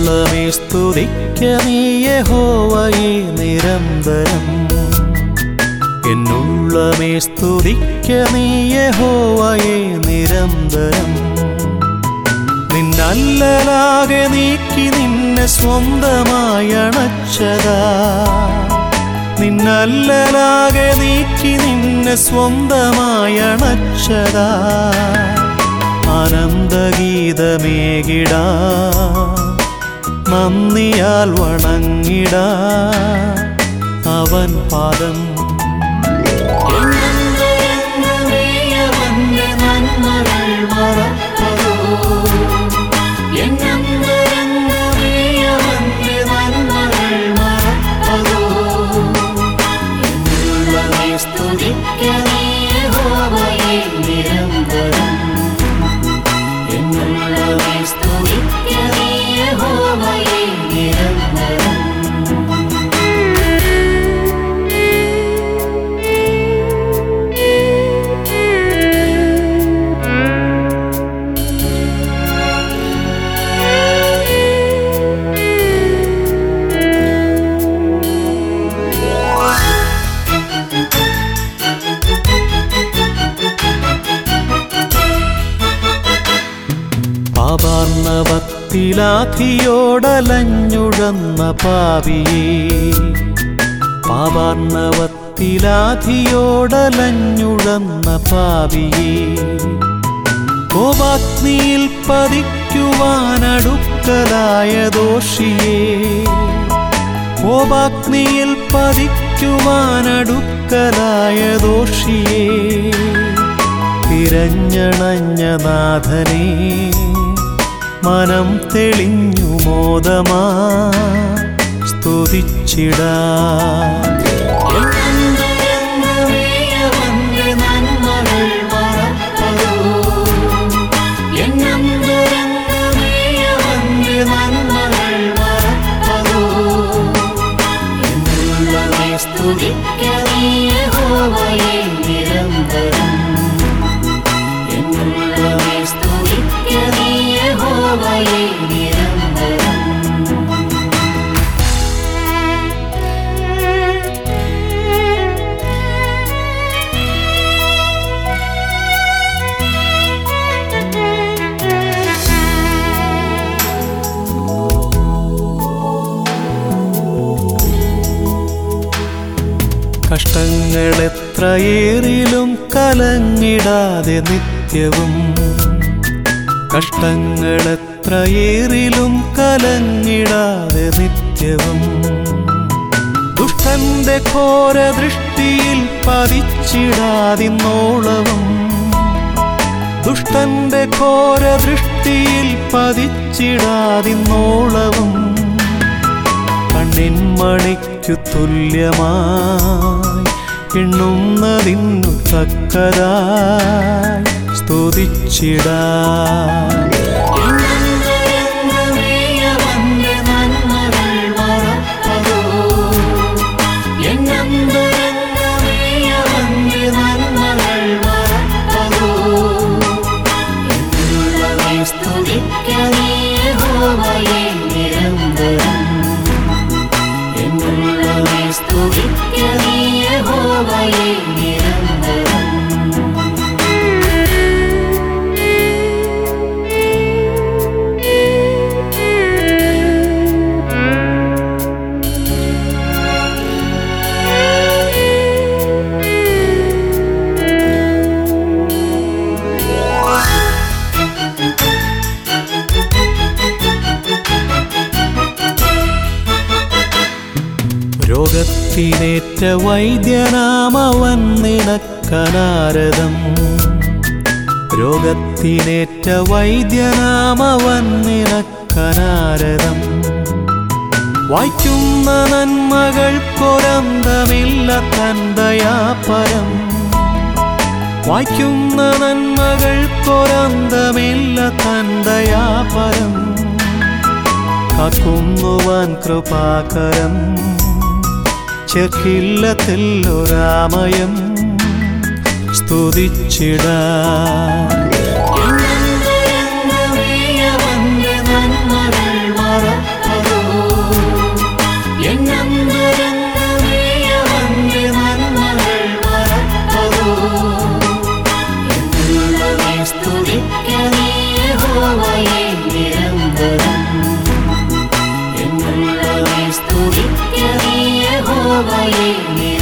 എന്നുള്ളമേ സ്തുതിക്ക നീ യഹോവയെ നിരന്തരം. എന്നുള്ളമേ സ്തുതിക്ക നീ യഹോവയെ നിരന്തരം. നിന്നല്ലലാകെ നീക്കി നിന്നെ സ്വന്തമായി അണച്ചതാ. നിന്നല്ലലാകെ നീക്കി നിന്നെ സ്വന്തമായി അണച്ചതാ. ആനന്ദഗീതമേകിടാ നന്ദിയാൽ വണങ്ങിടാ അവൻ പാദം. പാപാർണവത്തിലാധിയോടലഞ്ഞുഴന്ന പാപിയേ. പാപാർണവത്തിലാധിയോടലഞ്ഞുഴന്ന പാപിയേ. കോപാഗ്നിയിൽ പതിക്കുവാനടുക്കലായ ദോഷിയേ. കോപാഗ്നിയിൽ പതിക്കുവാനടുക്കലായ ദോഷിയേ. തിരഞ്ഞണഞ്ഞ നാഥനേ മനം തെളിഞ്ഞു മോദമാ സ്തുതിച്ചിടാ. കഷ്ടങ്ങളെത്രയേറിലും കലങ്ങിടാതെ നിത്യവും. കഷ്ടങ്ങളെത്രയേറിലും കലങ്ങിടാതെ നിത്യവും. ദുഷ്ടന്റെ ഘോര ദൃഷ്ടിയിൽ പതിച്ചിടാതിന്നോളവും. ദുഷ്ടന്റെ ഘോര ദൃഷ്ടിയിൽ പതിച്ചിടാതിന്നോളവും. കണ്ണിൻ മണിക്കു തുല്യമായി എണ്ണുന്നതിന്നു തക്കതായി സ്തുതിച്ചിടാ. രോഗത്തിനേറ്റ വൈദ്യനാമവൻ നിനക്കനാരദം. രോഗത്തിനേറ്റ വൈദ്യനാമവൻ നിനക്കനാരദം. വായിക്കുന്ന നന്മകൾക്കൊരന്തമില്ല തൻ ദയാപരം. വായിക്കുന്ന നന്മകൾക്കൊരന്തമില്ല തൻ ദയാപരം. കാക്കുന്നുവൻ കൃപാകരം. ചേർക്കില്ലത്തിലൊരാമയം സ്തുതിച്ചിടാ. നന്മകൾ മറ യഹോവയെ നിരന്തരം എന്നുള്ളവേ സ്തുതിക്ക നീ യഹോവയെ